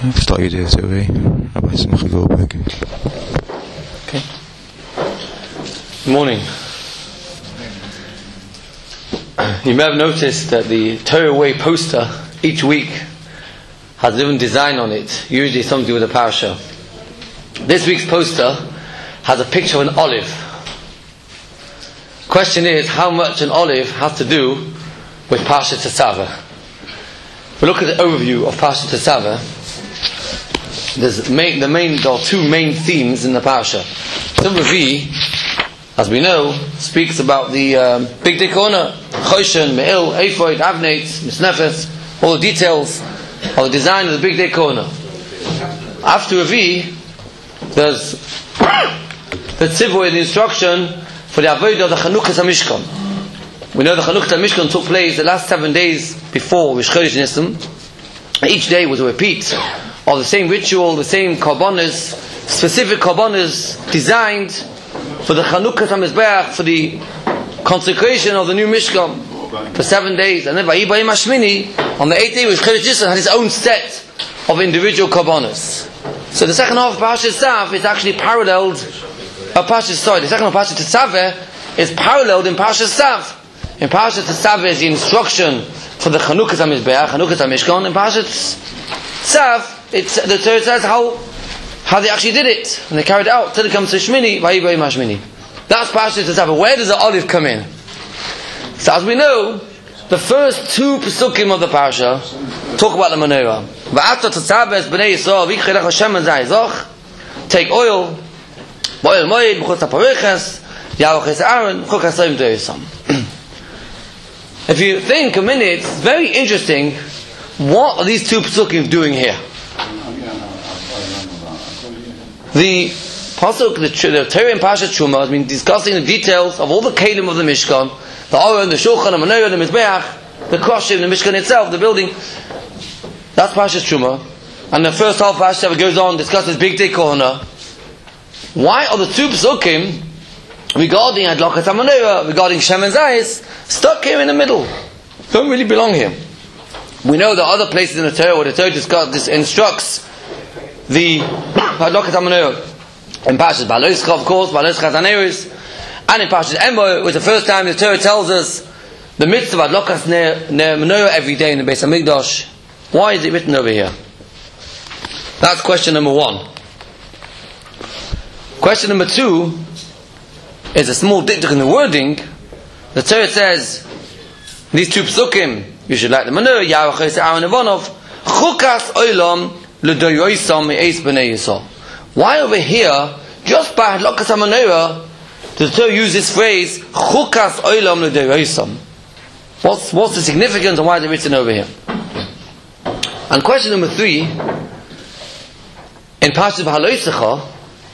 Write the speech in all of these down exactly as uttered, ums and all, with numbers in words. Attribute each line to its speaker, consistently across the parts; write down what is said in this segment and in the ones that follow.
Speaker 1: Start your day, Survey. Rabbi Simcha Goldberg.
Speaker 2: Okay. Good morning. You may have noticed that the Torah Way poster each week has a different design on it, usually something to do with a parasha. This week's poster has a picture of an olive. Question is, how much an olive has to do with Parashat Tetzaveh? If we look at the overview of Parashat Tetzaveh, there's main, the main, there are two main themes in the parasha. Tzum Revi, as we know, speaks about the um, Big Day Korner, Choshen, Me'il, Ephod, Avneit, Misnefes, all the details of the design of the Big Day Korner. After Revi, there's the tzivur, the instruction for the avodah of the Chanukas HaMishkan. We know the Chanukas HaMishkan took place the last seven days before Rosh Chodesh Nisan. Each day was a repeat of the same ritual, the same korbanos, specific korbanos designed for the Chanukas HaMizbeach, for the consecration of the new Mishkan for seven days. And then Vayi Bayim Hashmini, on the eighth day, Rosh Chodesh Nisan had his own set of individual korbanos. So the second half of Parashat Tzav is actually paralleled. Uh, Parashat, sorry, the second half of Parashat Tetzaveh is paralleled in Parashat Tzav. In Parashat Tetzaveh is the instruction for the Chanukas HaMizbeach, Chanukas HaMishkan. In Parashat Tzav, it's the Torah says how how they actually did it, and they carried it out till it comes to Shmini, Vayi Bayim Hashmini. That's Parashat Tetzaveh. Where does the olive come in? So as we know, the first two pesukim of the parasha talk about the menorah. Va'ata Tetzaveh es bnei Yisrael v'yichei lecha shemen zayzoch. Take oil, boil moed b'chutz ha'pareches, yavach es Aaron chuk hasayim de'yisam. If you think a minute, it's very interesting. What are these two pesukim doing here? The pasuk, the, the Torah in Parashat Truma has been discussing the details of all the kelim of the Mishkan, the Aron, the Shulchan, the Menorah, the Mizbeach, the Kroshim, the Mishkan itself, the building. That's Parashat Truma. And the first half of Parashat goes on, discusses Big Day Korner. Why are the two pesukim regarding Adlokat HaMenorah, regarding Shem and Zayis, stuck here in the middle? Don't really belong here. We know there are other places in the Torah where the Torah discuss, this instructs the Hadlokat HaMenorah. In Parashat Ba'aloscha, of course, Ba'aloscha Haneros, and in Parashat Emor, which the first time the Torah tells us the mitzvah of Hadlokat Menorah every day in the Beis HaMikdash. Why is it written over here? That's question number one. Question number two is a small diktuk in the wording. The Torah says, these two psukim, you should like the Menorah, Yavach es Aaron Evonov, Chukas Olam L'Doyoisam Me'ez B'nei Yisrael. Why over here, just by Hadlokas HaMenorah, does the Torah use this phrase, Chukas Olam L'Doyoisam? What's, what's the significance and why is it written over here? And question number three, in Parashat Ba'aloscha,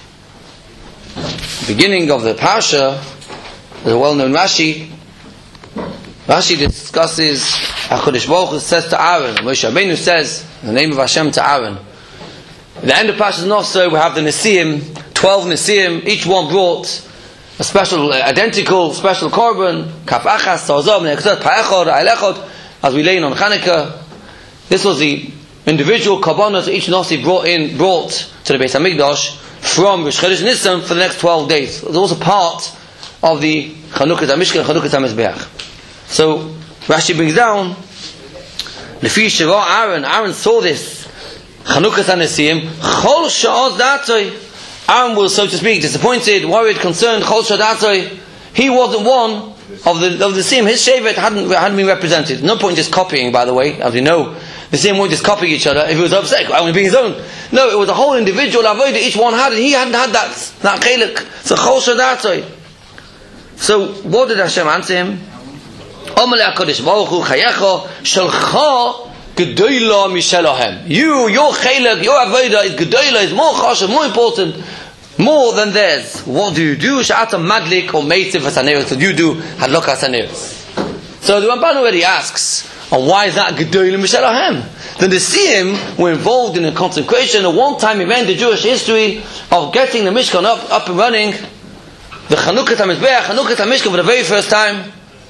Speaker 2: beginning of the Parasha, there's a well-known Rashi. Rashi discusses HaKadosh Baruch Hu says to Aaron, Moshe Rabbeinu says in the name of Hashem to Aaron. At the end of Parashat Nosso, we have the Nesiim, twelve Nesiim, each one brought a special, uh, identical, special korban, Kaf Achas, Tarzom, Ne'echot, Pa'echot, Ha'elechot, as we lay on Chanukah. This was the individual korbanos each Nasi brought in, brought to the Beis HaMikdash from Rosh Chodesh Nisan for the next twelve days. It was also part of the Chanukas HaMishkan, Chanukas HaMizbeach. So Rashi brings down, Lefi Sheva Aaron, Aaron saw this Chanukas HaNesiim, Chol Sha'od Datoi. Aaron was, so to speak, disappointed, worried, concerned. Chol Sha'od Datoi. He wasn't one of the of the Nesiim. His shevet hadn't hadn't been represented. No point in just copying, by the way, as we know. The Nesiim won't just copy each other. If he was upset, I want to be his own. No, it was a whole individual avodah each one had, and he hadn't had that that chelik. So Chol Sha'od Datoi. So what did Hashem answer him? Omelei HaKadosh Baruch Hu Chayecha Shalcha Gedoyla Mishelahem. You, your chelik, your avodah is gedoyla, is more chashuv, more important, more than theirs. What do you do? Sha'ata madlik or meitiv hasaneros. So you do hadlokas haneros. So the Ramban already asks, and why is that gedoyla Mishelahem? Then the Nesiim were involved in a consecration, a one-time event in Jewish history of getting the Mishkan up, up and running, the Chanukas HaMizbeach, Chanukas HaMishkan for the very first time.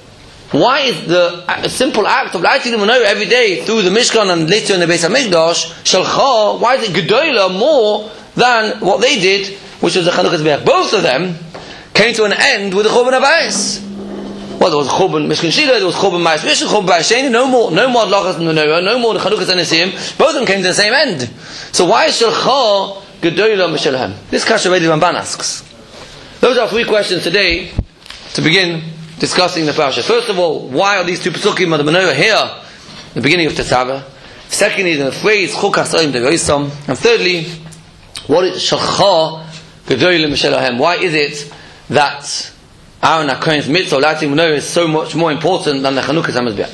Speaker 2: why is the a simple act of lighting the menorah every day through the Mishkan and later in the Beis HaMikdash, Shalcha, why is it Gedolah more than what they did, which was the Chanukah Zbeach? Both of them came to an end with the Churban Abayis. Well, there was Churban Mishkan Shila, there was Churban Ma'as Rishon, Churban Bayis Sheni, no more, no more Adlachas and Menorah, no more the Chanukah and Nisim. Both of them came to the same end. So why is Shalcha Gedolah Mishalahem? This Kasha Vedi Ramban asks. Those are three questions today to begin discussing the parasha. First of all, why are these two pesukim of the menorah here, the beginning of Tetzaveh? Secondly, the phrase Chuk Hasayim Degoisam. And thirdly, what is Shalcha Gedolah Mishalahem? Why is it that Aaron HaKohen's mitzvah lighting menorah is so much more important than the Chanukah Hamazbeach?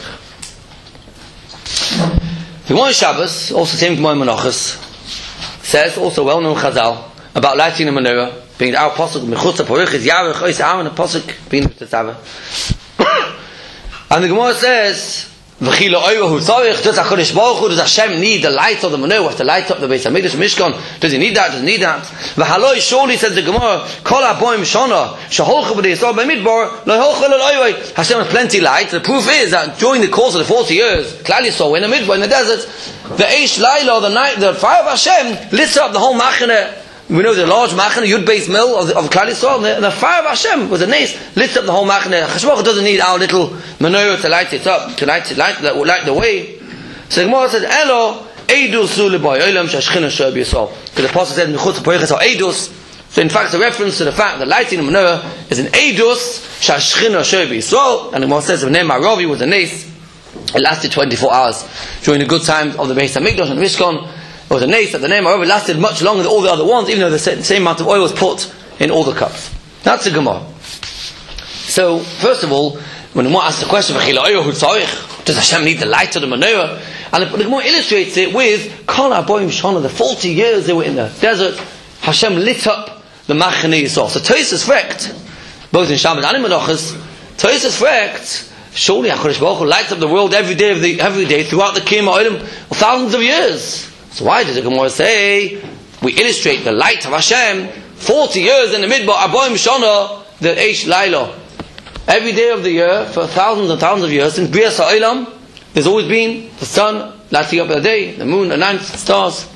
Speaker 2: The Gemara Shabbos, also same Gemara Menachos, says also well known Chazal about lighting the menorah being our pasuk mechutz haporich is Yarech Ois Aaron, a pasuk being Tetzaveh. And the Gemara says, "V'chila oivahu tzarich." Does Hakadosh Baruch Hu, does Hashem need the light of the menorah to light up the Beis Hamikdash Mishkan? Does he need that? Does he need that? V'haloi, surely says the Gemara, Kol haboim shana sheholchu b'dei Yisrael b'midbar loholchu l'loyvei. Hashem has plenty light. The proof is that during the course of the forty years, Klal Yisrael in the midbar in the desert, the Eish Laila, the night, the fire of Hashem lit up the whole Machaneh. We know the large Machaneh, Yud-based mill of, of Klal Yisrael, the, the fire of Hashem was a nace, lit up the whole Machaneh. Hashemach doesn't need our little menorah to light it up, to light it, light, light the way. So the Gemara says, Elo, Eidus su l'boy, Olam shashchina shoy b'Yisrael. Because the Apostle said, Mechutz ha'poriches are Eidus. So in fact, it's a reference to the fact that lighting the menorah is an Eidus, shashchina shoy b'Yisrael. And the Gemara says, V'nei Maravi was a nace. It lasted twenty-four hours during the good times of the Beis HaMikdash and Mishkan. It was a nace that the name however lasted much longer than all the other ones, even though the same amount of oil was put in all the cups. That's the Gemara. So, first of all, when the Gemara asks the question, does Hashem need the light of the menorah? And the Gemara illustrates it with Kol haboim shana, the forty years they were in the desert, Hashem lit up the Machaneh Yisrael. So Tosfos fragt, both in Shabbos and in Menachos, Tosfos fragt, surely HaKadosh Baruch Hu lights up the world every day of the every day throughout the Kiyam HaOlam of thousands of years. So why does the Gemara say we illustrate the light of Hashem forty years in the midbar Aboim Shana the Eish Laila? Every day of the year for thousands and thousands of years since Brias HaOlam, there's always been the sun lighting up the day, the moon, the night, the stars.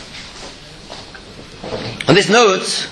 Speaker 2: And this note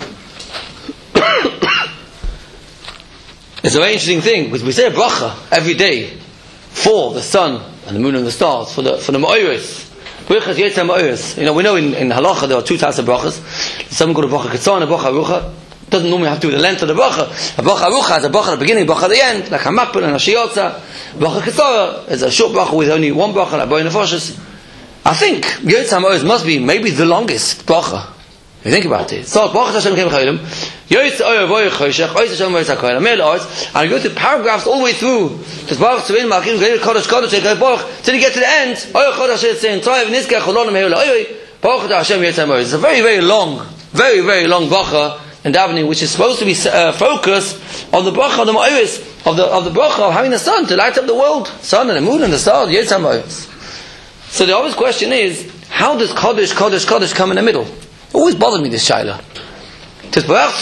Speaker 2: is a very interesting thing because we say a bracha every day for the sun and the moon and the stars, for the for the Ma'oris. You know, we know in, in Halacha there are two types of brachas. Some go to bracha ketzah and a bracha arucha. It doesn't normally have to do with the length of the bracha. A bracha arucha has a bracha at the beginning, a bracha at the end, like Hamapel and a Shiyotza. Bracha ketzah is a short bracha with only one bracha, like Boy Nefoshes. I think Yotza HaMa'oz must be maybe the longest bracha. If you think about it. So, bracha Hashem Kem Chaylim, Yotza Oyer Voyer Choshech, Oyz Hashem Oyz HaKoyel, Amel Oyz, and you go to paragraphs all the way through. Because Baruch Tzavin Malkim Geiler Kodesh Kodesh Kodesh Baruch, till you get to the end, Oyer Kodesh Hashem Tzayv Nizkeh Cholon Mehel Oyer, Baruch Hashem Yotza HaMa'oz. It's a very, very long, very, very long bracha in davening, which is supposed to be uh, focused on the bracha of the Ma'oris, of the of the bracha of having the sun to light up the world, sun and the moon and the stars, Yotza HaMa'oz. So the obvious question is, how does Kodesh Kodesh Kodesh come in the middle? Always bothered me this shaila. And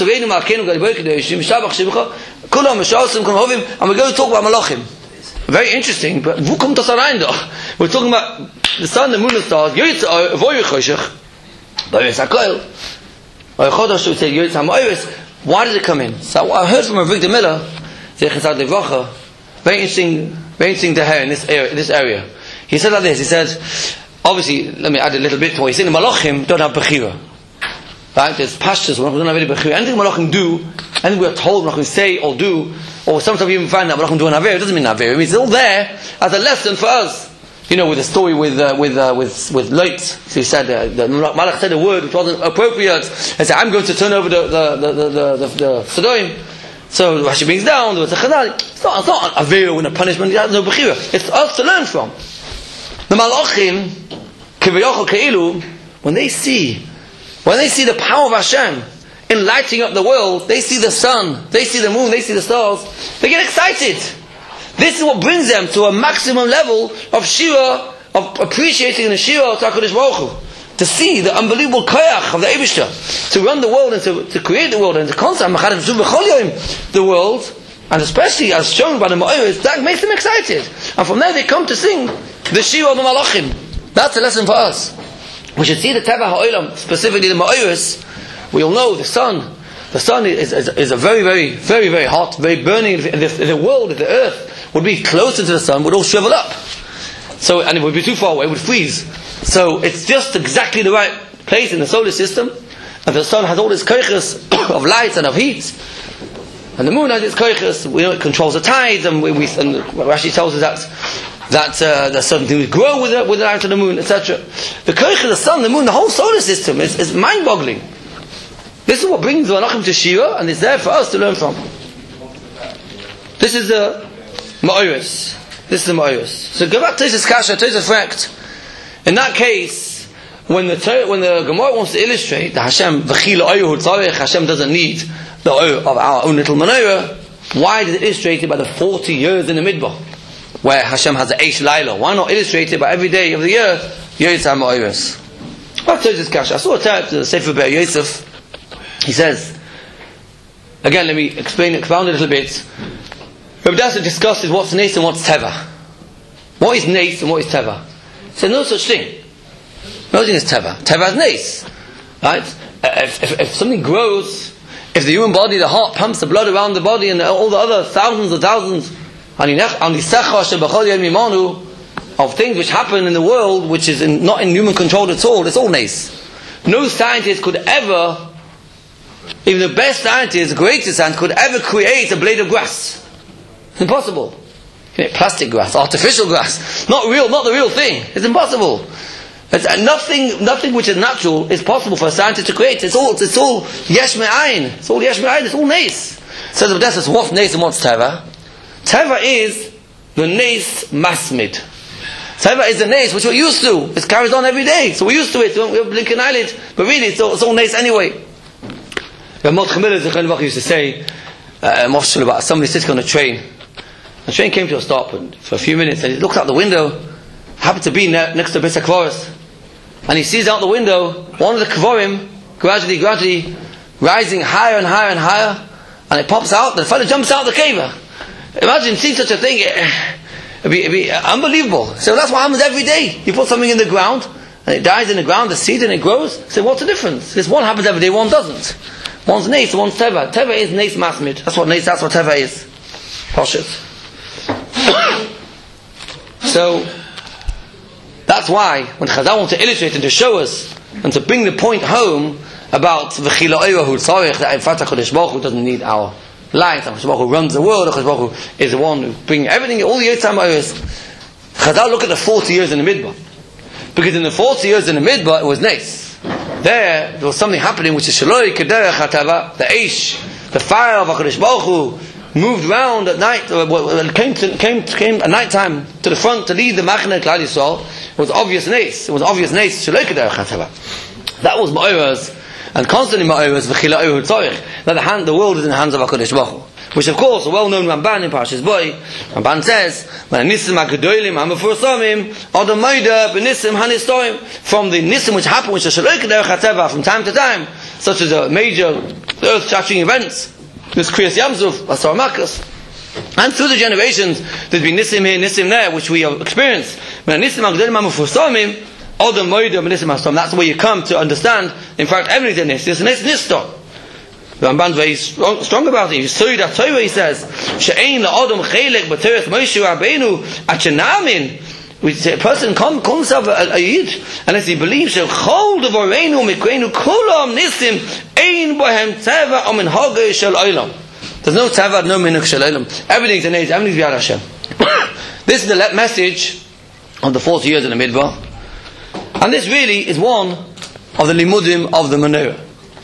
Speaker 2: we're going to talk about Malachim. Very interesting, but wo kommt das rein doch? We're talking about the sun, the moon, the stars. Why did it come in? So I heard from Avigdor Miller, very interesting, very interesting to hear in this area. In this area. He said like this, he said, obviously, let me add a little bit more. He said the Malachim don't have Bechira. Right? There's pastures, we don't have any Bechira. Anything Malachim do, anything we are told Malachim say or do, or sometimes we even find that Malachim do an Aver, it doesn't mean Aver. It means it's all there as a lesson for us. You know, with the story with uh, with uh, with with Lot. So he said, uh, the Malach said a word which wasn't appropriate. He said, I'm going to turn over the the the the, the, the, the Sodom. So Rashi brings down, there was a Chazal. It's not, it's not an Aver and a punishment, it has no Bechira. It's us to learn from. The Malachim, Kivayachal Keilu, when they see, when they see the power of Hashem in lighting up the world, they see the sun, they see the moon, they see the stars, they get excited. This is what brings them to a maximum level of shira, of appreciating the shira of HaKadosh Baruch Hu. To see the unbelievable koyach of the Eibishter, to run the world and to, to create the world and to constantly the world, And especially as shown by the Ma'oros, that makes them excited. And from there they come to sing the Shir of the Malachim. That's a lesson for us. We should see the Teva Ha'olam, specifically the Ma'oros. We all know the sun. The sun is, is, is a very, very, very, very hot, very burning. If the, if the world, if the earth would be closer to the sun, would all shrivel up. So, and it would be too far away, it would freeze. So it's just exactly the right place in the solar system. And the sun has all its koiches of light and of heat. And the moon has its koiches. We know it controls the tides, and we, we and Rashi tells us that that uh, that certain things grow with the, with the light of the moon, et cetera. The koich of the sun, the moon, the whole solar system is, is mind-boggling. This is what brings the Malachim to Shira, and it's there for us to learn from. This is the Ma'oros. This is the Ma'oros. So go back to this Kasha, to this fact. In that case, when the when the Gemara wants to illustrate that Hashem v'chila oyu tzarech, Hashem doesn't need the oil of our own little menorah, why is it illustrated by the forty years in the Midbar, where Hashem has the Eish Laila? Why not illustrate it by every day of the year? Yotzei Ma'oros. Back to this Kasha. I saw a type to the Sefer Be'er Yosef. He says, again, let me explain, expound a little bit. Rabbi Dasha discusses what's Nes and what's Teva. What is Nes and what is Teva? He said, no such thing. No thing is Teva. Teva is Nes. Right? If, if, if something grows, if the human body, the heart pumps the blood around the body, and all the other thousands and thousands of things which happen in the world, which is in, not in human control at all, it's all Nes. No scientist could ever, even the best scientist, the greatest scientist, could ever create a blade of grass. It's impossible. Plastic grass, artificial grass, not real, not the real thing. It's impossible. It's, uh, nothing, nothing which is natural is possible for a scientist to create. It's all, it's all yesh me'ayin. It's all yesh me'ayin. It's all nes. So the says, what's nes and what's teva? Teva is the nes masmid. Teva is the nes which we're used to. It carries on every day, so we're used to it. We don't blink an eyelid, but really, it's all, it's all nes anyway. Mordechai Miller used to say, uh, about somebody sitting on a train. The train came to a stop and for a few minutes, and he looked out the window, happened to be ne- next to Beis HaKvoros, and he sees out the window one of the Kvorim gradually, gradually rising higher and higher and higher, and it pops out, and the fellow jumps out the cave. Imagine seeing such a thing. It'd be, it'd be unbelievable. So that's what happens every day. You put something in the ground, and it dies in the ground, the seed, and it grows. So what's the difference? This one happens every day, one doesn't. One's Nes, one's Teva. Teva is Nes Masmid. That's what Nes, that's what Teva is. Poshut. So, that's why, when Chazal wants to illustrate and to show us, and to bring the point home about V'chila Oirahu Tzarech, that in fact HaKadosh Baruch Hu doesn't need our light, HaKadosh Baruch Hu runs the world, HaKadosh Baruch Hu is the one who brings everything, all the Yotzei Ma'oros. Chazal look at the forty years in the Midbar. Because in the forty years in the Midbar, it was Nes. There, there was something happening which is Shaloi Kederech HaTava, the Eish, the fire of HaKadosh Baruch Hu, moved round at night, uh, came to, came came at night time to the front to lead the Machne Klal Yisrael. It was obvious Nes. It was obvious Nes. That was Ma'oros, and constantly Ma'oros v'chila oyu tzarech. That the hand, the world is in the hands of HaKadosh Baruch Hu. Which of course, a well-known Ramban in Parshas Boi, Ramban says, "When Nisim HaGedolim HaMeforsamim Adam Moida B'Nisim HaNistorim." From the Nisim which happen, which are Shaloi Kederech HaTeva, from time to time, such as a major earth-shattering events. This Kriyas Yamsuf, Asar Makkos. And through the generations, there's been Nisim here, Nisim there, which we have experienced. When Nisim HaGedolim HaMeforsamim Adam Moida B'Nisim HaNistorim. That's where you come to understand, in fact, everything is Nis. There's Nis Nistor. The Ramban's very strong, strong about it. You see that Torah, he says, She'ein la'adam chelek b'teres Moshe Rabbeinu atchenamin. A person calls himself a, a Yid unless he believes She'chol devoreinu mikreinu kulam nisim ein bohem teva o minhagei shel olam. There's no teva, no minhag shel olam. Everything's an age, everything's b'yad Hashem. This is the message of the forty years in the Midbar. And this really is one of the limudim of the menorah.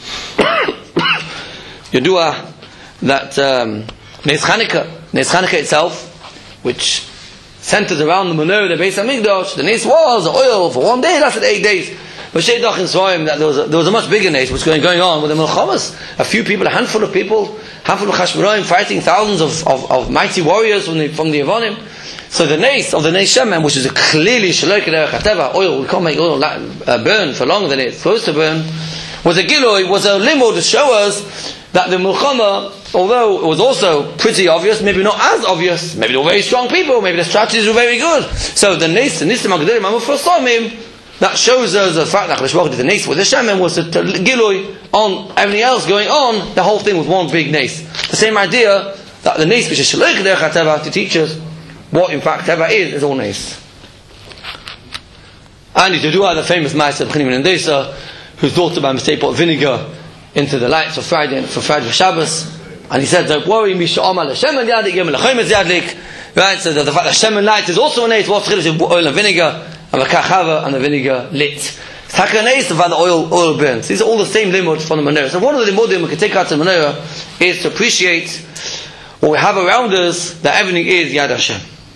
Speaker 2: Yadua that um, Nes Chanukah, Nes Chanukah itself, which centers around the menorah, the Beis Hamikdash, the Nes was the oil for one day, lasted eight days. But Sheidach in Svarim that there was a, there was a much bigger Nes which was going, going on with the Melchamas. A few people, a handful of people, a handful of Chashmonaim fighting thousands of, of, of mighty warriors from the from the Yevonim. So the Nes of the Nes Shemen, which is a clearly Shaloi Kederech HaTeva, oil, we can't make oil uh, burn for longer than it's supposed to burn, was a Giloi, was a limo to show us that the Milchama although it was also pretty obvious, maybe not as obvious, maybe they were very strong people, maybe the strategies were very good. So the Nes, the Nisim HaGedolim HaMufrasamim, that shows us the fact that HaKadosh Baruch Hu did the Nes with the Shemen was to, to Gilui on everything else going on. The whole thing was one big Nes. The same idea that the Nes which is Shaleich Derech HaTeva to teach us what in fact Teva is, is all Nes. And to do the famous Ma'aser B'chinim and Desa, whose daughter by mistake put vinegar into the lights for Friday for Friday for Shabbos, and he said, "Don't worry, Misha Amal Hashem and Yadlik, Yom Lachem is Yadlik." Right, so the, the fact that Hashem and light is also an eight. What's the difference between oil and vinegar, and the kachava and the vinegar lit? It's hakanes the fact that oil oil burns. These are all the same limud from the menorah. So one of the limudim we can take out to the menorah is to appreciate what we have around us, that everything is Yad Hashem.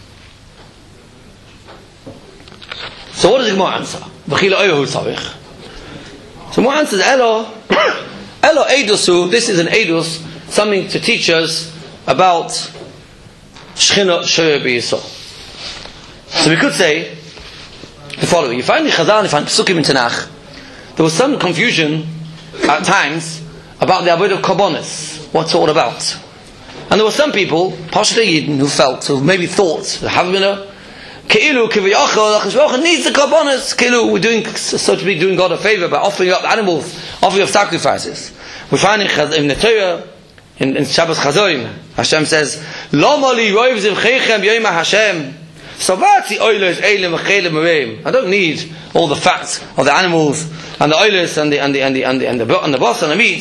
Speaker 2: So what does the Gemara answer? B'chila oil tzarich. So Gemara answers, Elo, Elo Eidusu. This is an Eidus, something to teach us about Shechina Shoyer B'Yisrael. So we could say the following: you find in Chazal, you find Pesukim in Tanakh, there was some confusion at times about the avodah of Karbonos. What's it all about? And there were some people, partially Yidden, who felt, who maybe thought, the Havmina, Keilu Kiviyachol, HaKadosh Baruch Hu needs the Karbonos. Keilu, we're doing, so to speak, doing God a favor by offering up animals, offering up sacrifices. We find in, Chaz, in the Torah, in, in Shabbos Chazorim, Hashem says, Lama li roiv zivcheichem yoyma Hashem. Savati oilos eilim v'chelim mereim. I don't need all the fat of the animals and the oilos and the and the and the and the and the, and the boss and the meat.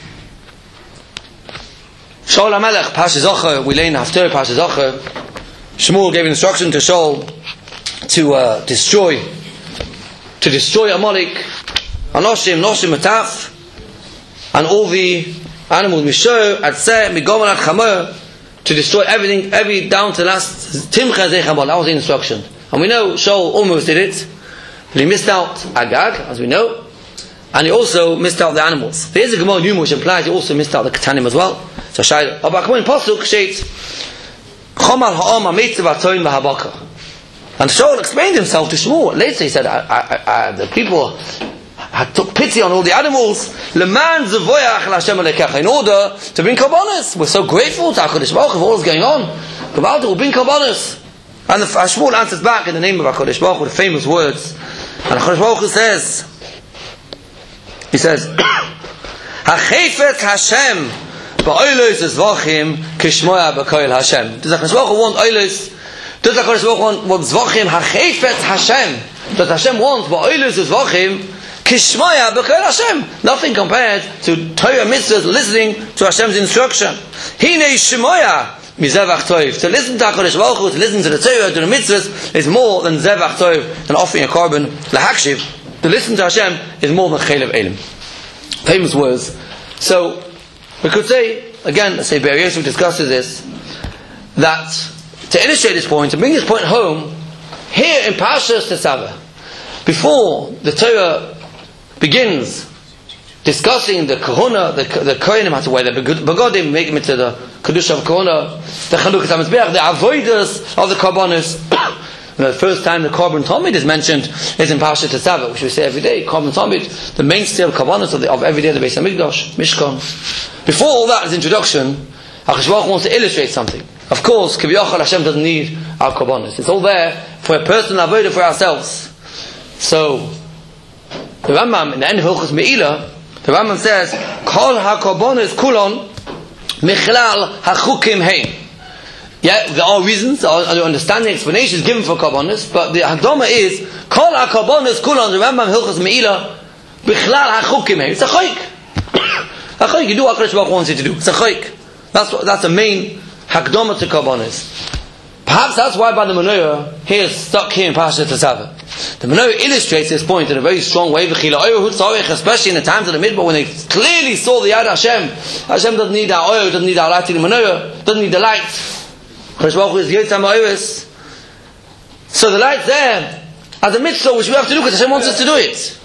Speaker 2: Shaul HaMelech, Parshas Zocher, we learn after Parshas Zocher, Shmuel gave instruction to Shaul to uh, destroy, to destroy Amalek, Anoshim, Noshim, Mataf, and all the animals, Misho, Atzeh, Migomel, Chamer, to destroy everything, every down to the last Timcha Zechamal. That was the instruction. And we know Shaul almost did it, but he missed out Agag, as we know, and he also missed out the animals. There's a Gemara Yuma which implies he also missed out the Ketanim as well. So Shai Abakum in Pasuk states, Chomal ha'am ha'mitzvah v'atoim v'habaka. And Shaul explained himself to Shmuel. Later he said, I, I, I, the people had took pity on all the animals. Leman zavoyach l'Hashem alekecha. In order to bring Karbonos. We're so grateful to HaKadosh Baruch Hu for all that's going on. About it, we'll bring Karbonos. And the Shmuel answers back in the name of HaKadosh Baruch Hu with famous words. And HaKadosh Baruch Hu says, he says, Hachefet Hashem ba'olos zvachim kishmoya b'koil Hashem. Does HaKadosh Baruch Hu want olos? Does HaKadosh Baruch Hu want zvachim? Hachefet Hashem. Does Hashem want ba'olos zvachim kishmoya b'koil Hashem? Nothing compared to Torah mitzvahs, listening to Hashem's instruction. Hine shmoya mizevach toiv. To listen to HaKadosh Baruch Hu, to listen to the Torah, to the mitzvahs, is more than zevach toiv, than offering a carbon lahakshiv. To listen to Hashem is more than chaylev elim. Famous words. So we could say, again, let's say Be'er Yosef discusses this, that to illustrate this point, to bring this point home, here in Parshas Tetzaveh, before the Torah begins discussing the Kahuna, the the Kohanim have to wear the Begodim, make them into the Kedusha of Kahuna, the Chalukas HaMizbeach, the Avodas of the Karbonos. The first time the Korban Tomid is mentioned is in Parashat Tetzaveh, which we say every day. Korban Tomid, the mainstay of Karbonos of, the, of every day of the Beis Hamikdash, Mishkan. Before all that is introduction, HaKadosh Baruch Hu wants to illustrate something. Of course, Kiviyachal Hashem doesn't need our Karbonos. It's all there for a personal avodah for ourselves. So, the Rambam in the end of Hilchos Me'ilah, the Rambam says, Kol HaKarbonos Kulon Michlal HaChukim Hein. Yeah, there are reasons, there are understanding, explanations given for Karbonos, but the Hadoma is Kol HaKarbonos Kulon, the Rambam Hilchos Me'ilah, Bichlal HaChukim Hein. It's a chayk. A chayk, you do what HaKadosh Baruch Hu wants you to do. It's a chayk. That's what, that's the main Hakdoma to Karbonos. Perhaps that's why by the Menorah here is stuck here in Parashat Tetzaveh. The Menorah illustrates this point in a very strong way, especially in the times of the Midbar when they clearly saw the Yad Hashem. Hashem doesn't need our oil, doesn't need our light in the Menorah, doesn't need the light. HaKadosh Baruch Hu is Yotzam Ha'oros. So the light's there as a mitzvah which we have to do because Hashem wants us to do it.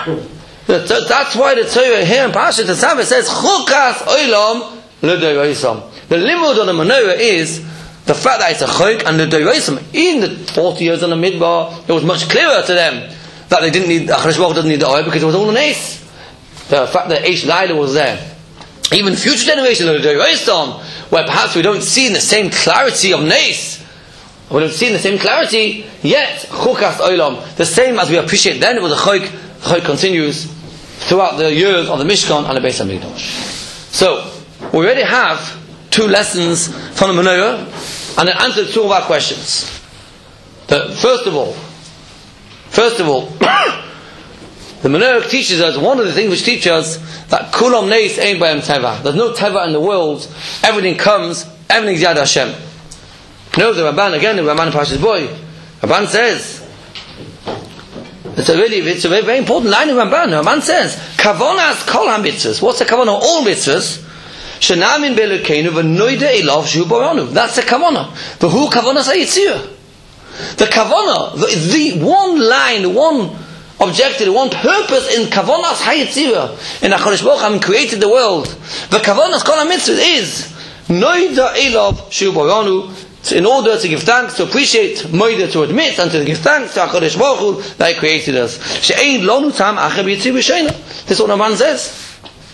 Speaker 2: That's why the Torah here in Parashat Tetzaveh says Chukas Olam L'Doraisam. The limud on the Menorah is the fact that it's a chayk and the Doraisam. In the forty years on the Midbar, it was much clearer to them that they didn't need, HaKadosh Baruch Hu doesn't need the oil because it was all an ace. The fact that Eish Laila was there. even future generations of the Deiraisam, where perhaps we don't see in the same clarity of Nes, we don't see in the same clarity, yet Chukas Olam, the same as we appreciate then, it was a Chok, Chok continues throughout the years of the Mishkan and the Beis HaMikdash. So, we already have two lessons from the Menorah, and it answers two of our questions. The, first of all, first of all, the Menorah teaches us, one of the things which teaches us, that Kulam Neis Ein B'Hem Teva. There's no Teva in the world, everything comes, everything's Yad Hashem. No, the Ramban, again, the Ramban Parshas Boy, Ramban says, it's a really, it's a very, very important line of Ramban. The Ramban says, Kavonas Kol HaMitzvahs. What's the Kavanah? All mitzvahs. Shenamin Be'Elokeinu V'Noida Elav Shu Boranu. That's the Kavanah. The who Kavonas HaYitzirah. The Kavanah, the, the one line, the one objective, the one purpose in Kavonas HaYitzirah, in HaKadosh Baruch Hu created the world. The Kavonas Kol HaMitzvahs is Noida Elav Shu Boranu. In order to give thanks, to appreciate, Moida, to admit, and to give thanks to HaKadosh Baruch Hu that He created us. She'ein lonu tam acher b'yitzir b'sheina. This is what the man says.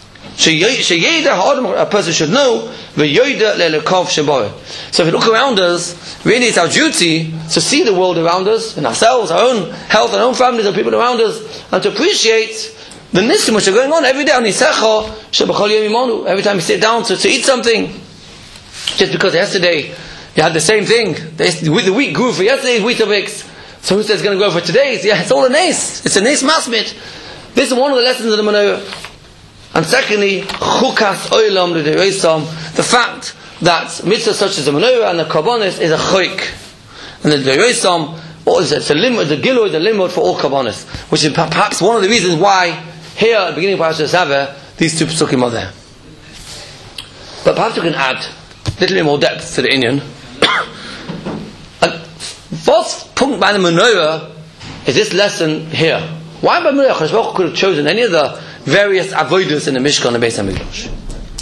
Speaker 2: A person should know v'yoida le'lekov shebore. So if we look around us, really it's our duty to see the world around us, and ourselves, our own health, our own families, and people around us, and to appreciate the nisim which are going on every day on Nisecha shebachol yom imonu. Every time you sit down to, to eat something, just because yesterday you had the same thing, the, the wheat grew for yesterday's Weetabix, so who says it's going to grow for today's? Yeah, it's all a nes. It's a nes masmit. This is one of the lessons of the Menorah. And secondly, chukas oilam l'deiraisam, the fact that mitzvahs such as the Menorah and the Karbonis is a chok, and the deiraisam, what is it? It's a limit, the gilui, the limit for all Karbonis, which is perhaps one of the reasons why here at the beginning of Parashat Sava these two psukim are there. But perhaps you can add a little bit more depth to the inyan. And what's punkt by the Menorah is this lesson here. Why by Menorah? Chashbach could have chosen any of the various avodas in the Mishkan and the Beis HaMikdash.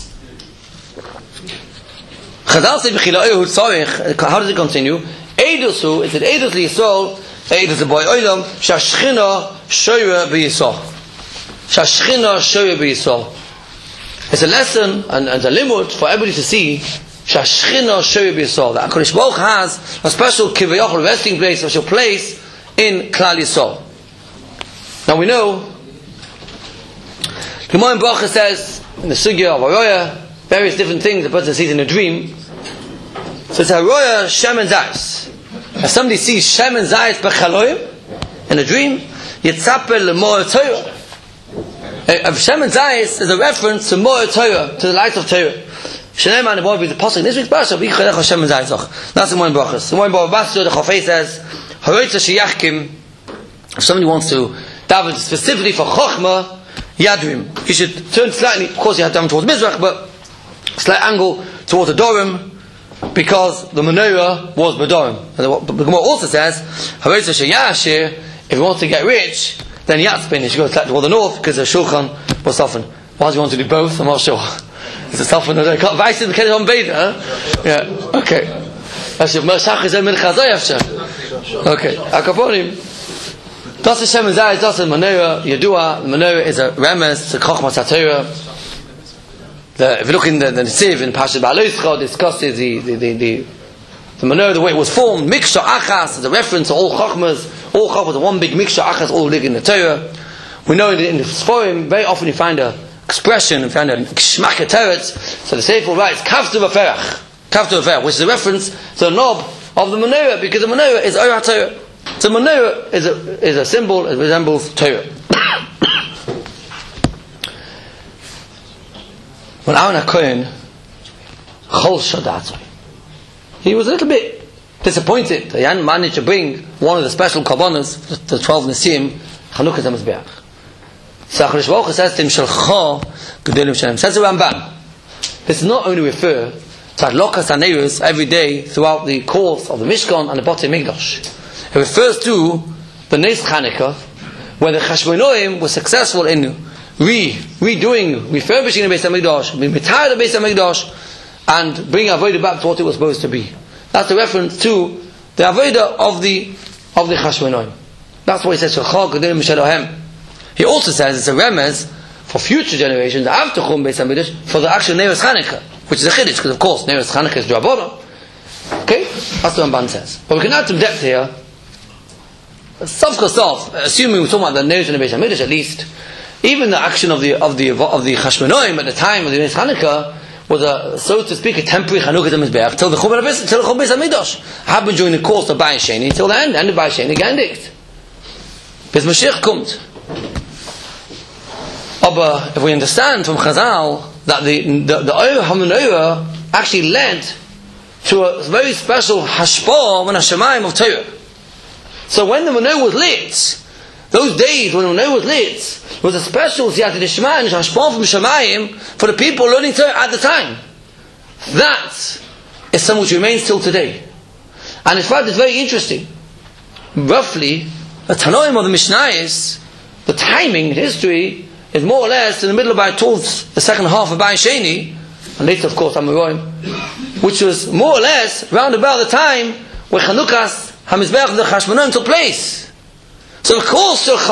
Speaker 2: Chazal say b'chila'ehu tzarich. How does it continue? Eidusu, it's an Eidus liYisrael, Eidus boy oilam, shashchina shoyra b'Yisrael. Shashchina shoyra b'Yisrael. It's a lesson and, and a limud for everybody to see. Shashchina shoyra b'Yisrael. That HaKadosh Baruch Hu has a special kivayachol resting place, a special place in Klal Yisrael. Now we know, Gemara in Bracha says in the sugya of Haroya, various different things the person sees in a dream. So it's Haroya Shem and Zayis. If somebody sees Shem and Zayis b'chaloim in a dream, Yitzapel l'mo'er Torah. If Shem and Zayis is a reference to mo'er Torah, to the light of Torah. Shnei the boy with the pasuk in this week's parsha, v'yichadech Shem and Zayis. That's the Gemara in Brachas. The Gemara in Bava the Chafei says, Haroitza sheyachkim. If somebody wants to daven specifically for Chochmah, Yadrim, you should turn slightly, of course you have to daven towards Mizrach, but slight angle towards the Dorim, because the Menorah was B'Dorim. And the, the Gemara also says, if he wants to get rich, then Yatzpin, he should go slightly toward the north, because the Shulchan was softened. Why does he want to do both? I'm not sure. It's a softened, I can't vice in the Kedem Beda, huh? Yeah, okay. That's your Meshach is a Mincha Zayavsha. Okay, Akaponim. Das is Shem and Zayis, das is Menorah, Yedua. The Menorah is a remez, it's a Chochmas HaTorah. If you look in the, the Nesiv, in Parashat Ba'aloischa, discusses the, the, the, the, the Menorah, the way it was formed. Miksha Achas is a reference to all Chochmas. All Chochmas are one big Miksha Achas, all live in the Torah. We know in the, in the Sforim, very often you find a expression, you find a Shmaka Teretz. So the Sefer writes, Kavtu V'Ferach. Kavtu V'Ferach, which is a reference to the knob of the Menorah, because the Menorah is Orah Torah. So Menorah is a, is a symbol, it resembles Torah. When Aaron HaKohen Chol Shadatzoi, he was a little bit disappointed that he hadn't managed to bring one of the special Karbonos, the twelve Nesim, Chanukah Mizbeach. So HaKadosh Baruch Hu says to him, Shalcha Gedolim Shalem. Says the Ramban, this does not only refer to Adlokas HaNeirus every day throughout the course of the Mishkan and the Botei Mikdash. It refers to the Nes Chanukah, where the Chashmonoim was successful in re redoing, refurbishing the Beis HaMikdash, being retired the Beis HaMikdash, and bringing Avodah back to what it was supposed to be. That's a reference to the Avodah of the of the Chashmonoim. That's why he says Shachar Gedolim Shalohem. He also says it's a remez for future generations, after Churban Beis Hamikdash, for the actual Neiros Chanukah, which is a Chiddush, because of course, Neiros Chanukah is Drabbanan. Okay? That's what Ramban says. But we can add some depth here. Self assuming we're talking about the Neiros and the Beis Hamikdash at least, even the action of the of the of the Chashmonaim at the time of the Neiros Chanukah was a, so to speak, a temporary Chanukah Mizbeach till the Churban Beis till the Churban Beis Hamikdash happened during the course of Bayis Sheni till the end, end of Bayis Sheni Gendikt. Bis Mashiach kommt. But if we understand from Chazal that the the the Oyer HaMenorah actually led to a very special hashpah when Hashemayim of Torah. So when the menorah was lit, those days when the menorah was lit, was a special siyata d'shma and hashpah from Shemayim for the people learning Torah at the time. That is something which remains till today. And in fact, it's very interesting. Roughly, the Tanoim of the Mishnayos, the timing in history is more or less in the middle of about towards the second half of Bayis Sheni, and later, of course, Amoraim, which was more or less round about the time where Chanukas Hamizbeach the Chashmonaim took place. So of course, of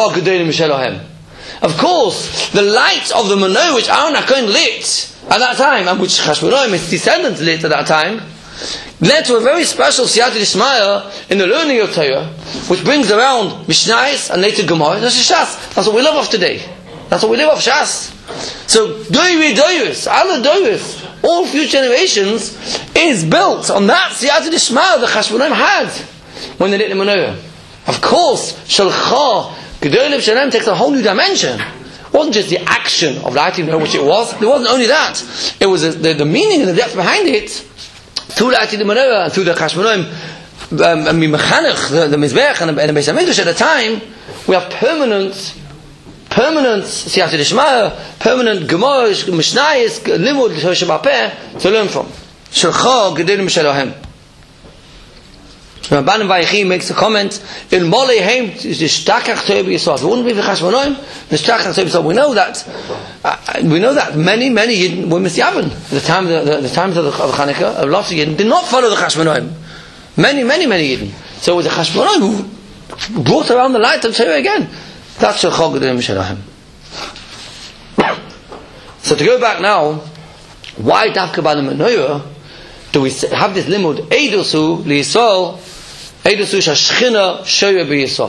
Speaker 2: course, the light of the menorah which Aaron HaKohen lit at that time, and which Chashmonaim, his descendants, lit at that time, led to a very special siyata d'shmaya in the learning of Torah, which brings around Mishnayos and later Gemara. That's Shas. That's what we live off today. That's what we live off, Shas. So, Doiri Doiris, Allah Doiris, all future generations is built on that siyata d'shmaya the Chashmonaim had when they lit the menorah. Of course, Shalcha Gedolim Shalem takes a whole new dimension. It wasn't just the action of lighting the menorah, which it was. It wasn't only that. It was a, the, the meaning and the depth behind it. Through lighting the menorah and through the Chashmonaim, um, I mean, Mechanech, the, the Mizbeach and the, and the Beis Hamikdash at the time, we have permanent, permanent siyata d'shmaya, permanent Gemara, Mishnayos, Limud, Torah Sheba'al Peh to learn from. Shalcha Gedolim Shalem. Ramban in Vayechi makes a comment in Molei Heim the Shtakach Torah B'Yisrael. It wouldn't be for Chashmonaim. The Shtakach Torah B'Yisrael. We know that. Uh, we know that many, many Yidden were Misyaven. The time, the, the, the times of the of Chanukah, a lot of Yidden did not follow the Chashmonaim. Many, many, many Yidden. So it was the Chashmonaim who brought around the light of Torah again. That's Shalcha Gedolim Shalem. So to go back now, why Dafka by the Menorah do we have this limud Eidusu L'Yisrael? Eidusu Shashchina Shoya B'Yisrael.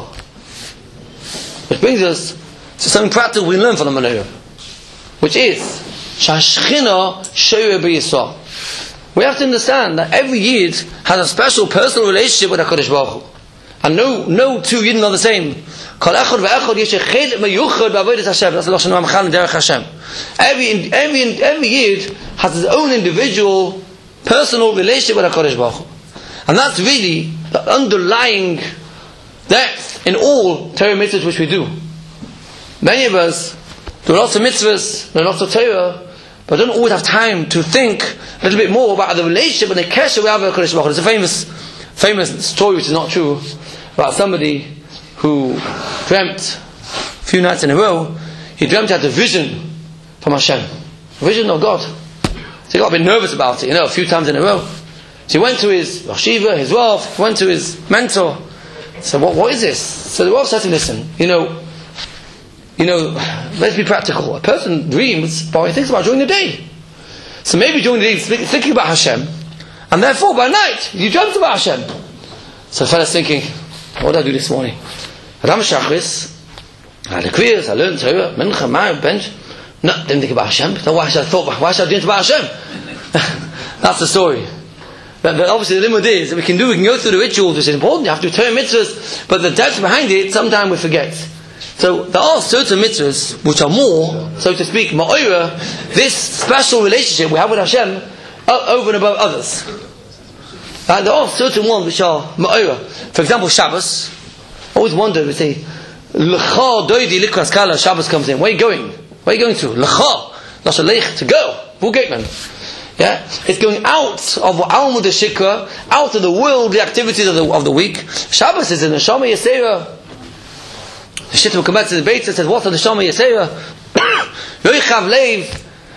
Speaker 2: Which brings us to something practical we learn from the Menorah, which is Shashchina Shoya B'Yisrael. We have to understand that every Yid has a special personal relationship with HaKadosh Baruch Hu, and no no two Yidden are the same. Kol echad ve'echad yesh echad meyuchad b'avodas Hashem. That's the Lashon HaMachal in Derech Hashem. Every every every Yid has his own individual personal relationship with HaKadosh Baruch Hu. And that's really the underlying depth in all Torah mitzvahs which we do. Many of us do lots of mitzvahs, do lots of Torah, but don't always have time to think a little bit more about the relationship and the kesher we have with HaKadosh Baruch Hu. There's a famous, famous story which is not true about somebody who dreamt a few nights in a row. He dreamt he had a vision from Hashem, a vision of God. So he got a bit nervous about it, you know, a few times in a row. So he went to his yeshiva, his Rav, went to his mentor. So what, what is this? So the Rav said to him, listen, you know, you know, let's be practical. A person dreams, but he thinks about during the day. So maybe during the day he's thinking about Hashem, and therefore by night you dreamt about Hashem. So the fellow's thinking, what did I do this morning? Ram Shachris, I had the queers, I learned Torah, Mincha, Ma'ariv, Bench. No, didn't think about Hashem. So why should I thought? Why should I dream about Hashem? That's the story. But, but obviously the limud is that we can do. We can go through the rituals, which is important. You have to turn mitzvahs, but the depth behind it, sometimes we forget. So there are certain mitzvahs which are more, so to speak, ma'ora. This special relationship we have with Hashem over and above others. And there are certain ones which are ma'ora. For example, Shabbos. I always wonder. We say, "L'cha doidi likras kala." Shabbos comes in. Where are you going? Where are you going to? L'cha, l'shalech, to go. Full gateman. Yeah, it's going out of Almud Shikra, out of the worldly activities of the of the week. Shabbos is in the Neshama Yesera. The Shittim comes to the Beit and says, "What's the Neshama Yesera?" Yoichav leiv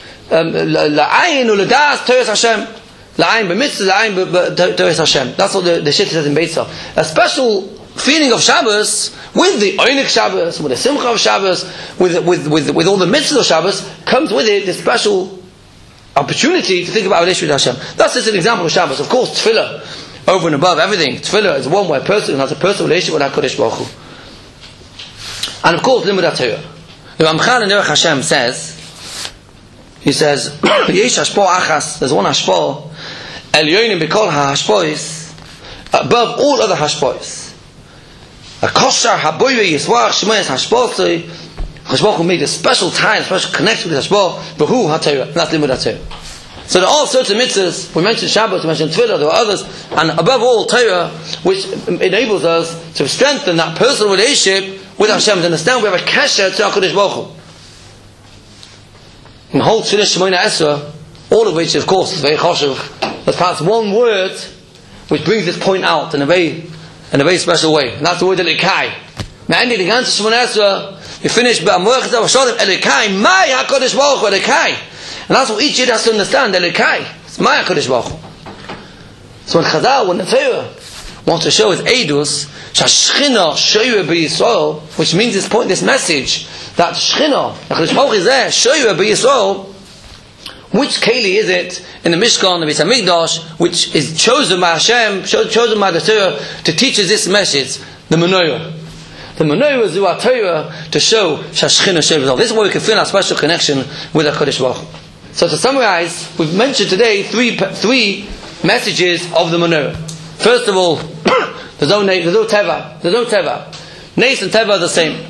Speaker 2: la'ayin u'ledas Torah Hashem, la'ayin b'mitzvah, la'ayin b'Torah Hashem. That's what the, the Shittim says in Beit. A special feeling of Shabbos, with the Oinik Shabbos, with the Simcha of Shabbos, with, with, with, with all the mitzvahs of Shabbos, comes with it this special opportunity to think about our relationship with Hashem. That's just an example of Shabbos. Of course, Tefillah, over and above everything. Tefillah is one where a person has a personal relationship with HaKadosh Baruch Hu. And of course, Limud HaTorah. The Ramchal in Derech Hashem says, he says, Yesh Hashpo Achas, there's one Hashpo, Elyonim B'kol HaHashpois, above all other Hashpois. A Koshar HaBoyve Yiswach Shmoyes Hashposoi, HaKadosh Baruch Hu made a special time, a special connection with Hashpo, B'hu HaTorah, that's Limud HaTorah. So there are all sorts of mitzvahs. We mentioned Shabbos, we mentioned Tefillah, there are others, and above all Torah, which enables us to strengthen that personal relationship with Hashem, to understand we have a kesher to HaKadosh Baruch Hu. And the whole Tefillah Shemoneh Esrei, all of which, of course, is very choshev. There's perhaps one word which brings this point out in a very, in a very special way, and that's the word Elikai. Now, ending the ganze Shemoneh Esrei, we finish B'Amoach Zav Hashem Elikai, my HaKadosh Baruch Hu Elikai. And that's what each Yid has to understand, Elikai. It's my HaKadosh Baruch Hu. So when Chazal, when the Torah wants to show his Eidus, Shashchina Shoyre B'Yisrael, which means this point, this message, that Shechina, HaKadosh Baruch Hu is there, Shoyre B'Yisrael, which Keli is it in the Mishkan, the Beis HaMikdash, which is chosen by Hashem, chosen by the Torah, to teach us this message, the Menorah. The Menorah is our Torah to show Shashchina Shoyre B'Yisrael. This is where we can feel our special connection with HaKadosh Baruch Hu. So to summarize, we've mentioned today three three messages of the Menorah. First of all, there's no, there's no Teva. There's no Teva. Nes and Teva are the same.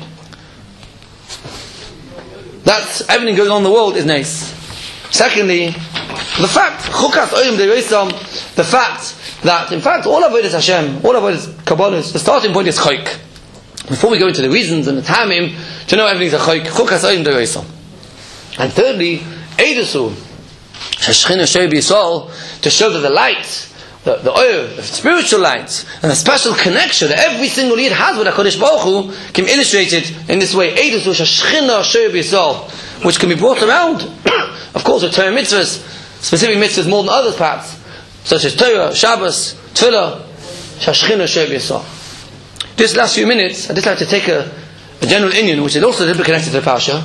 Speaker 2: That's everything going on in the world is Nes. Secondly, the fact, Chukas Oyim Dereisam, the fact that, in fact, all of it is Hashem, all of it is Kabbalah, the starting point is Chayk. Before we go into the reasons and the Tamim, to know everything is a Chayk, Chukas Oyim Dereisam. And thirdly, Eidusu, Shashchina Shoyre B'Yisrael, to show that the light, the, the oil, the spiritual light, and the special connection that every single Yid has with HaKadosh Baruch Hu can be illustrated in this way. Eidusu, Shashchina Shoyre B'Yisrael, which can be brought around, of course, with Torah mitzvahs, specific mitzvahs more than others perhaps, such as Torah, Shabbos, Tefillah, Shashchina Shoyre B'Yisrael. This last few minutes, I'd just like to take a, a general inyan, which is also a little bit connected to the Parsha.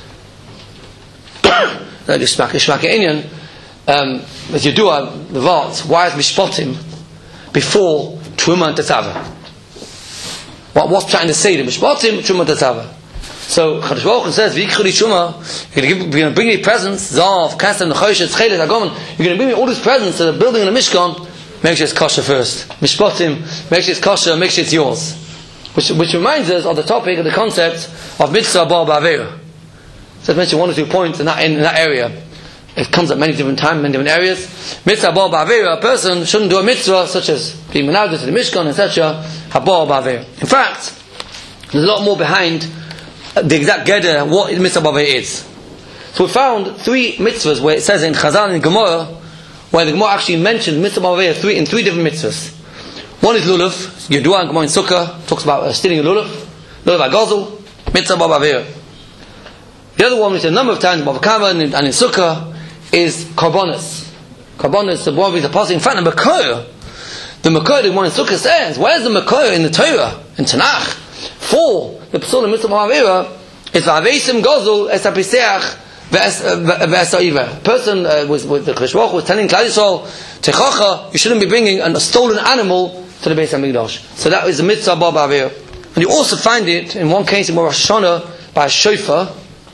Speaker 2: Like Shmaka Inyan, um, as you do the Vart, why is Mishpatim before Truma and Tetzaveh? What, what's trying to say to Mishpatim, Truma and Tetzaveh? So Chadosh Baruch Hu says, V'yikhuli Truma, you're going to bring me presents, Zav, Kasem, Nechoshet, Chelet, Agomen, you're going to bring me all these presents to the building in the Mishkan, make sure it's kosher first. Mishpatim, make sure it's kosher, make sure it's yours. Which, which reminds us of the topic, of the concept of Mitzvah Bar Ba'avera. So I've mentioned one or two points in that, in, in that area. It comes at many different times, many different areas. Mitzvah Bar Ba'avera, a person shouldn't do a mitzvah such as being menaged to the Mishkan, et cetera. Habar Ba'avera. In fact, there's a lot more behind the exact Geder, what Mitzvah Bar Ba'avera is. So we found three mitzvahs where it says in Chazal and Gemara, where the Gemara actually mentioned Mitzvah Bar Ba'avera three, in three different mitzvahs. One is Lulav, Yedua and Gemara in Sukkah, talks about uh, stealing a Lulav, Lulav HaGozel, Mitzvah Bar Ba'avera. The other one, which a number of times, Bava Kama and in Sukkah, is Karbonis. Karbonis, the one with the passing. In fact, the Makor, the Makor, the one in Sukkah says, where's the Makor in the Torah, in Tanakh, for the Psul and Mitzvah Ba'avera, is V'avesim Gozel, Es HaPiseach, V'es HaIver. Person uh, was, with the Chadosh Baruch Hu was telling Klal Yisrael, Techacha, you shouldn't be bringing a stolen animal to the Beis HaMikdash. So that is the Mitzvah Bar Ba'avera. And you also find it, in one case in Rosh Hashanah, by a shofar,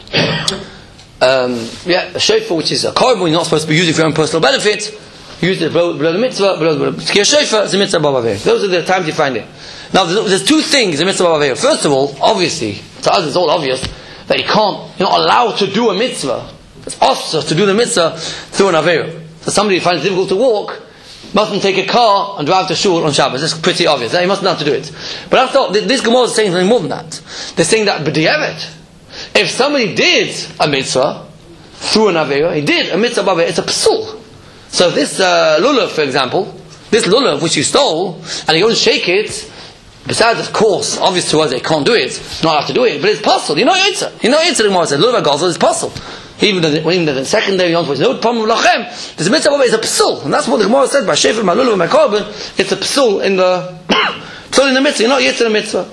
Speaker 2: um, yeah, a shofar, which is a korban, you're not supposed to be using for your own personal benefit. Use it below, below the mitzvah, below the mitzvah. Shofar is a mitzvah Bar Ba'avera. Those are the times you find it. Now, there's, there's two things in mitzvah Bar Ba'avera. First of all, obviously, to us it's all obvious that you can't, you're not allowed to do a mitzvah. It's awesome to do the mitzvah through an avera. So somebody who finds it difficult to walk mustn't take a car and drive to shul on Shabbos. It's pretty obvious. He must not have to do it. But I thought this Gemara is saying something more than that. They're saying that b'di'evet, if somebody did a mitzvah through an avera, he did a mitzvah b'avera, it's a psul. So this uh, lulav, for example, this lulav which you stole, and you go and shake it, besides, of course, obvious to us they can't do it, not have to do it, but it's possible. You know answer. You know answer. The Gemara says lulav gazel is possible. Even the, even the secondary ones, there's no problem with lachem. There's a mitzvah b'avera, it's a psul, and that's what the Gemara said by shefet malulav and korban. It's a psul in the So in the mitzvah, you're not yet in the mitzvah.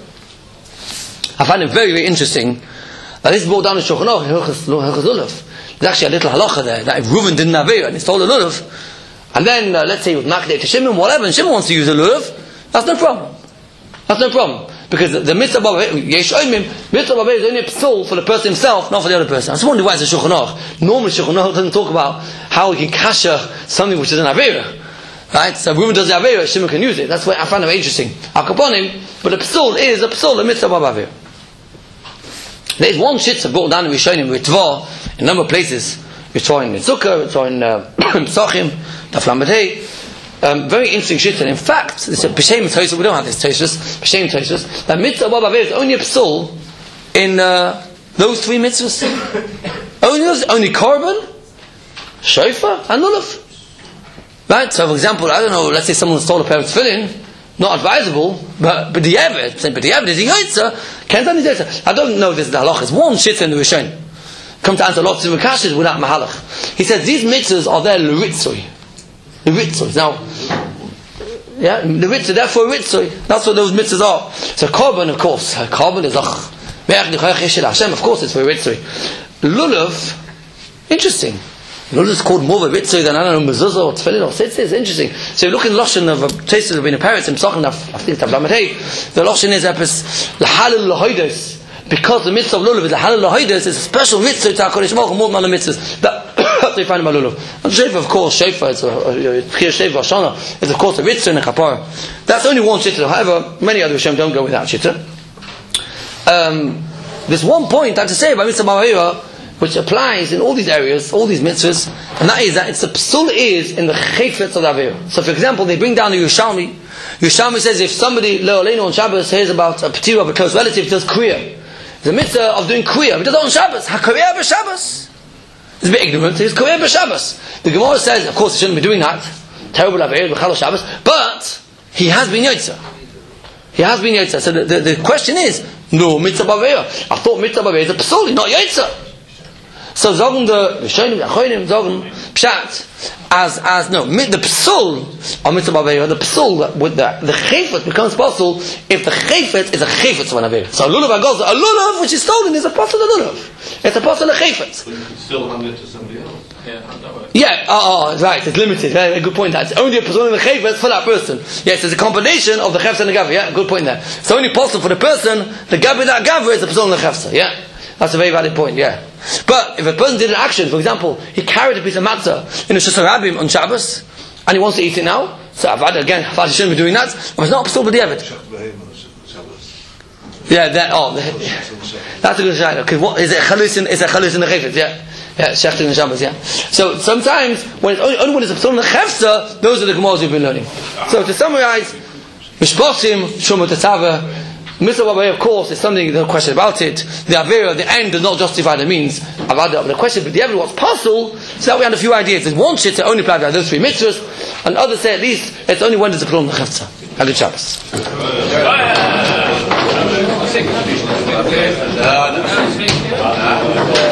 Speaker 2: I find it very, very interesting that this is brought down in Shulchan Aruch, Hilchos Lulav. There's actually a little halacha there that if Reuven didn't have Avera and he stole a Lulav, and then uh, let's say with Makdeh to Shimon, whatever, and Shimon wants to use a Lulav, that's no problem. That's no problem. Because the, the mitzvah of Yesh Oimim, mitzvah of is only a psul for the person himself, not for the other person. I just wonder why it's a Shulchan Aruch. Normally Shulchan Aruch doesn't talk about how we can kasher something which is an Avera. Right? So Reuven does the Avera, Shimon can use it. That's what I find it interesting. Akaponim, but the psul is a psul, the mitzvah of Avera. There's one shitza brought down in Rishonim with Tva in a number of places. Ritva in Mitzukah, Ritva in Psachim, Daf Lamed Hey. Um, very interesting shitza. In fact, it's a B'Shem Tosfos. We don't have this Tosfos. B'Shem Tosfos. That mitzvah of Avera is only a psul in uh, those three mitzvahs. only those, only korban, shofar, and lulav. Right. So, for example, I don't know. Let's say someone stole a pair of tefillin. Not advisable, but but the evidence, but the evidence is yaitza. Can't tell me yaitza. I don't know if this is the halach. It's one shitza in the Rishon. Come to answer lots of makashas without mahalach. He says these mitzvahs are there l'ritzoi. L'ritzoi. Now, yeah, l'ritzoi. Therefore, ritzoi. That's what those mitzvahs are. So korban, of course, korban is ach. Hashem, of course, it's for ritzoi. Lulav, interesting. Lulav is called more of a ritzoi than I don't know mezuzah or tefillin or tzitzit. It's interesting. So you look in Lashon of a taste of in a parrot and Psachim. I think it's Lamed Hey. The Lashon is epis l'halal l'hoidos. Because the mitzvah of lulav is l'halal l'hoidos, it's a special mitzvah to HaKadosh Baruch Hu more than other mitzvahs. That they find about lulav. And shofar, of course, shofar. It's a pchir shofar shana. It's of course a ritzah and a kapara. That's only one shita. However, many other Rishonim don't go with that shita. Um, there's one point I have to say about mitzvah b'avera, which applies in all these areas, all these mitzvahs, and that is that it's the psul is in the chayfetz of the avera. So, for example, they bring down the Yerushalmi. Yerushalmi says if somebody le'olenu on Shabbos hears about a patir of a close relative, does kriya. There's a mitzvah of doing kriya, but it does it on Shabbos. HaKriya b'Shabbos. It's a bit ignorant. It's kriya b'Shabbos. The Gemara says, of course, he shouldn't be doing that. Terrible avera b'chal Shabbos, but he has been yotza. He has been yotza. So the, the, the question is, no mitzvah b'avera. I thought mitzvah b'avera is a psul, not yotza. So sagen the Rishonim, the Achonim, sagen pshat as as no the psul of mitzvah b'avera, the psul with the the chayfet becomes possible if the chayfet is a chayfet of an avera. So lulav agos, a lulav which is stolen is a possible lulav. It's a possible chayfet.
Speaker 3: But you can still hand it to somebody else. Yeah,
Speaker 2: yeah. Oh, oh, right. It's limited. Yeah, good point. That's only a person in the chayfet for that person. Yes, it's a combination of the chayfet and the gavra. Yeah, good point there. It's only possible for the person. The gavra that gavra is the person in the chayfet. Yeah. That's a very valid point, yeah. But if a person did an action, for example, he carried a piece of matzah in a Shus HaRabim on Shabbos, and he wants to eat it now, so Avad, again, Avad shouldn't be doing that, but it's not still with the Evid. Yeah, that, oh, that's a good shayla. Okay, what, is it chalus in, is it chalus in the chayfet, yeah. Yeah, shechting in Shabbos, yeah. So sometimes, when it's only, only when it's a psul in the chefza, those are the Gemaras we've been learning. So to summarize, Mishposim, Shumot Tetzaveh, mitzvah b'avera, of course, is something, no question about it. The avera, the end, does not justify the means. Avada, the question, but the evidence what's possible. So that we had a few ideas. There's one shit that only applies to those three mitzvahs, and others say at least it's only when there's a problem in the chefza. Have a good Shabbos.